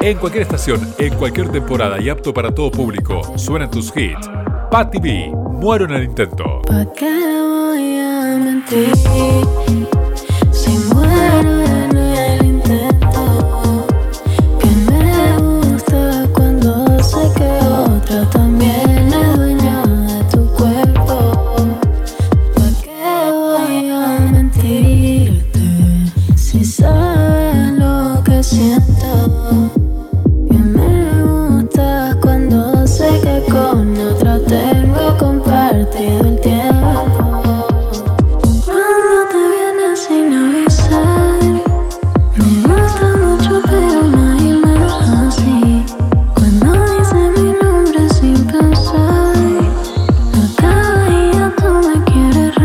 En cualquier estación, en cualquier temporada y apto para todo público, suenan tus hits. Patti B, muero en el intento. ¿Pa' qué voy a mentir? Si muero en el intento. Que me gusta cuando sé que otra también es dueña de tu cuerpo. ¿Pa' qué voy a mentirte? Si sabes lo que siento. Que me gusta cuando sé que con otra tengo compartido el tiempo. Cuando te vienes sin avisar, me gusta mucho pero nadie me deja así. Cuando dice mi nombre sin pensar, a cada día tú me quieres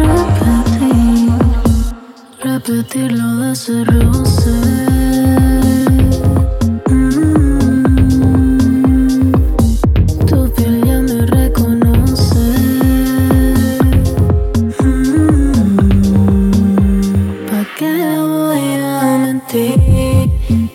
repetir lo de ese roce. Tu piel ya me reconoce. ¿Pa' qué voy a mentir?